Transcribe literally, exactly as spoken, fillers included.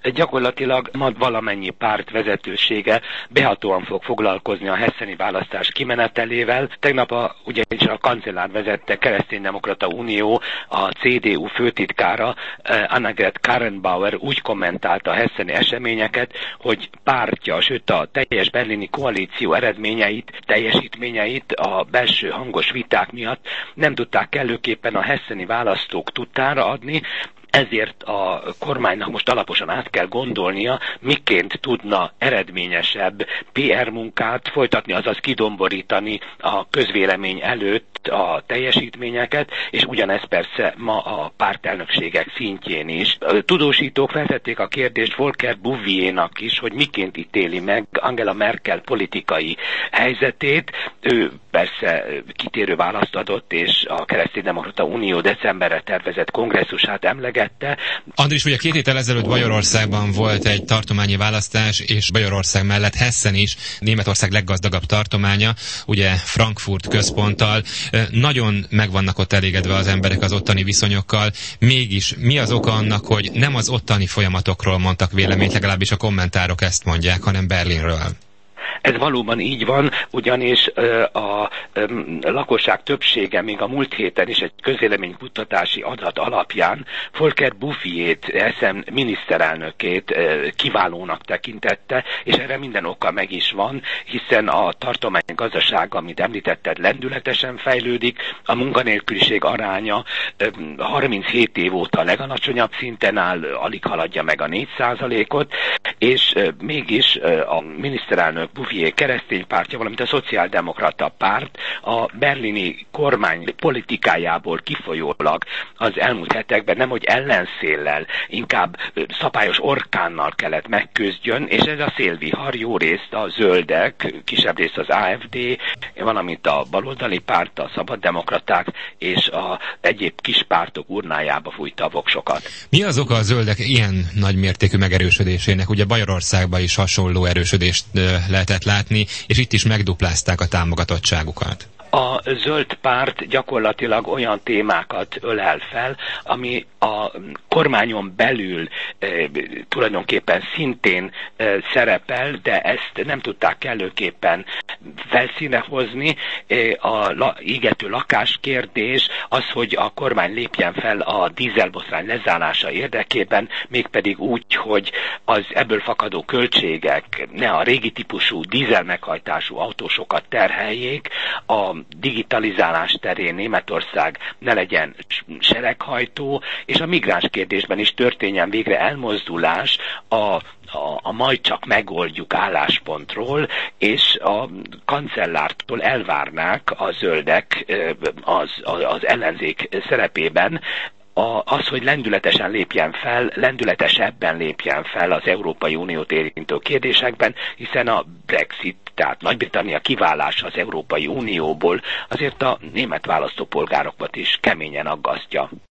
Gyakorlatilag ma valamennyi párt vezetősége behatóan fog foglalkozni a hesseni választás kimenetelével. Tegnap a, ugyanis a kancellár vezette Kereszténydemokrata Unió, a cé dé u főtitkára Annegret Kramp-Karrenbauer úgy kommentálta a hesseni eseményeket, hogy pártja, sőt a teljes berlini koalíció eredményeit, teljesítményeit a belső hangos viták miatt nem tudták kellőképpen a hesseni választók tudtára adni, ezért a kormánynak most alaposan át kell gondolnia, miként tudna eredményesebb pé er munkát folytatni, azaz kidomborítani a közvélemény előtt a teljesítményeket, és ugyanez persze ma a pártelnökségek szintjén is. A tudósítók feltették a kérdést Volker Bouffier-nak is, hogy miként ítéli meg Angela Merkel politikai helyzetét. Ő persze kitérő választ adott, és a Kereszténydemokrata Unió decemberre tervezett kongresszusát emlegette. Andris, ugye két héttel ezelőtt Bajorországban volt egy tartományi választás, és Bajorország mellett Hessen is, Németország leggazdagabb tartománya, ugye Frankfurt központtal. Nagyon meg vannak ott elégedve az emberek az ottani viszonyokkal. Mégis mi az oka annak, hogy nem az ottani folyamatokról mondtak véleményt, legalábbis a kommentárok ezt mondják, hanem Berlinről? Ez valóban így van, ugyanis a lakosság többsége még a múlt héten is egy közvéleménykutatási adat alapján Volker Bouffier-t, Hessen miniszterelnökét kiválónak tekintette, és erre minden oka meg is van, hiszen a tartomány gazdasága, amit említetted, lendületesen fejlődik, a munkanélküliség aránya harminchét év óta a legalacsonyabb szinten áll, alig haladja meg a négy százalékot, és mégis a miniszterelnök Bouffier keresztény pártja, valamint a szociáldemokrata párt a berlini kormány politikájából kifolyólag az elmúlt hetekben nemhogy ellenszéllel, inkább szapályos orkánnal kellett megküzdjön, és ez a szélvihar jó részt a zöldek, kisebb részt az á ef dé, valamint a baloldali párt, a szabaddemokraták és a egyéb kis pártok urnájába fújta a voksokat. Mi az oka a zöldek ilyen nagy mértékű megerősödésének? Ugye Bajorországban is hasonló erősödést lehetett látni, és itt is megduplázták a támogatottságukat. A zöld párt gyakorlatilag olyan témákat ölel fel, ami a kormányon belül e, tulajdonképpen szintén e, szerepel, de ezt nem tudták kellőképpen felszínre hozni. E, a la, égető lakáskérdés az, hogy a kormány lépjen fel a dízelbotrány lezárása érdekében, mégpedig úgy, hogy az ebből fakadó költségek ne a régi típusú dízel meghajtású autósokat terheljék, a digitalizálás terén Németország ne legyen sereghajtó, és a migráns kérdésben is történjen végre elmozdulás a A, a majd csak megoldjuk álláspontról, és a kancellártól elvárnák a zöldek az, az ellenzék szerepében, A, az, hogy lendületesen lépjen fel, lendületesebben lépjen fel az Európai Uniót érintő kérdésekben, hiszen a Brexit, tehát Nagy-Britannia kiválása az Európai Unióból azért a német választópolgárokat is keményen aggasztja.